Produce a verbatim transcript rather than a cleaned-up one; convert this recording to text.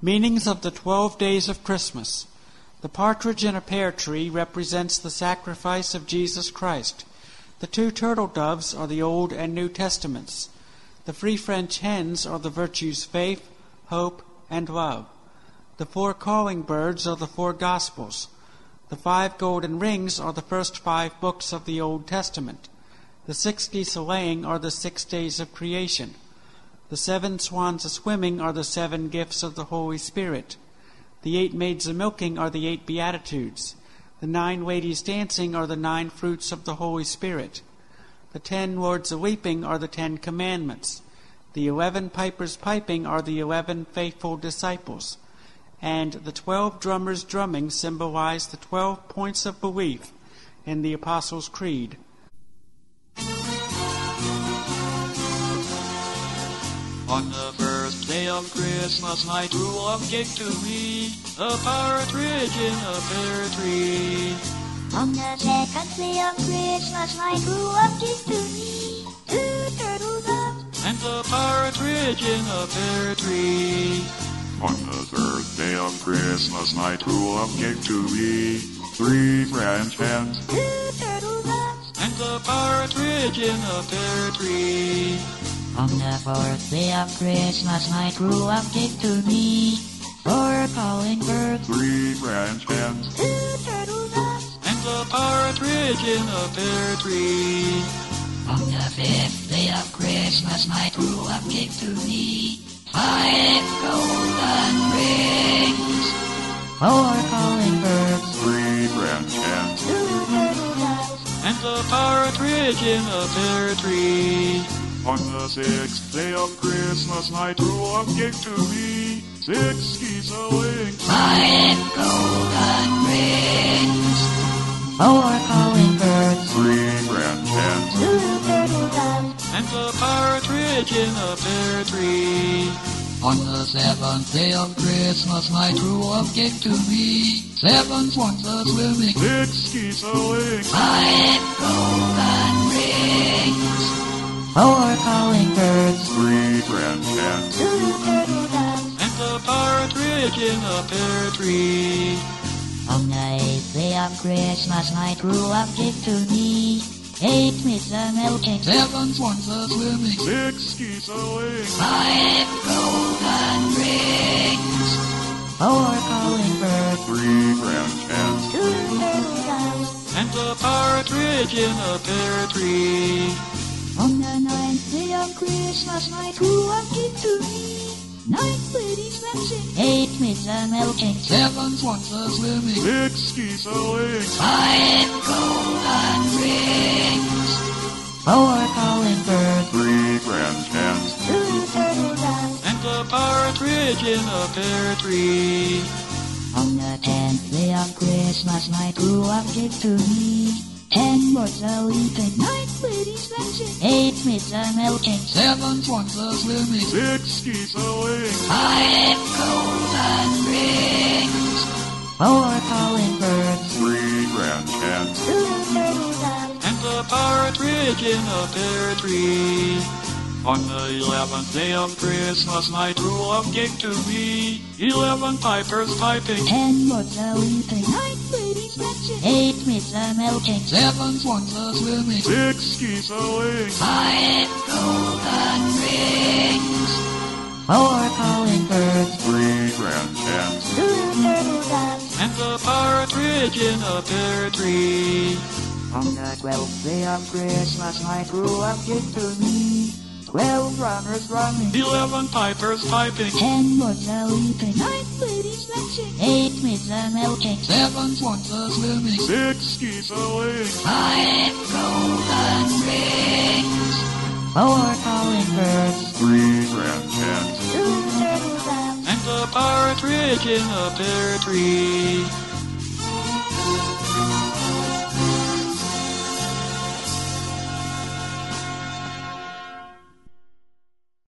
Meanings of the twelve days of Christmas. The partridge in a pear tree represents the sacrifice of Jesus Christ. The two turtle doves are the Old and New Testaments. The three French hens are the virtues faith, hope, and love. The four calling birds are the four Gospels. The five golden rings are the first five books of the Old Testament. The six geese a-laying are the six days of creation. The seven swans a-swimming are the seven gifts of the Holy Spirit. The eight maids a-milking are the eight Beatitudes. The nine ladies dancing are the nine fruits of the Holy Spirit. The ten lords a-weeping are the Ten Commandments. The eleven pipers piping are the eleven faithful disciples. And the twelve drummers drumming symbolize the twelve points of belief in the Apostles' Creed. On the first day of Christmas, my true love gave to me a partridge in a pear tree. On the second day of Christmas, my true love gave to me two turtle doves and a partridge in a pear tree. On the third day of Christmas, my true love gave to me three French hens, two turtle doves and a partridge in a pear tree. On the fourth day of Christmas, my true love gave to me four calling birds, three French hens, two turtle doves and a partridge in a pear tree. On the fifth day of Christmas, my true love gave to me five golden rings, four calling birds, three French hens, two turtle doves and a partridge in a pear tree. On the sixth day of Christmas, my true love gave to me six geese a-laying, five golden rings, four calling birds, three French hens, two turtle doves and a partridge in a pear tree. On the seventh day of Christmas, my true love gave to me seven swans a-swimming, six geese a-laying, five golden rings, four calling birds, three French hens, two turtle doves and a partridge in a pear tree. On the eighth day of Christmas, my true love gave to me eight maids a-milking, seven swans a-swimming, six geese a-laying, five golden rings, four calling birds, three French hens, two turtle doves And a partridge in a pear tree. On the ninth day of Christmas, my true love gave to me nine ladies dancing, eight maids a-milking, seven swans a-swimming, six geese a-laying, five golden rings, four calling birds, three French hens, two turtle doves And a partridge in a pear tree. On the tenth day of Christmas, my true love gave to me ten birds a-leaping, nine ladies dancing, eight maids a-milking, seven swans a-swimming, six geese a-laying, five golden rings, four calling birds, three French hens, two turtle doves And a partridge in a pear tree. On the eleventh day of Christmas, my true love gave to me eleven pipers piping, ten birds a-leaping, nine ladies dancing, eight maids a-milking, seven swans a-swimming, six geese a-laying, five golden rings, four calling birds, three French hens, two turtle doves and a partridge in a pear tree. On the twelfth day of Christmas, my true love gave to me twelve runners running, Eleven pipers piping, ten birds a-leaping, nine ladies dancing, eight maids a-milking, seven swans a-swimming, six geese a-laying, five golden rings, four calling birds, three French hens, two turtle doves and a partridge in a pear tree.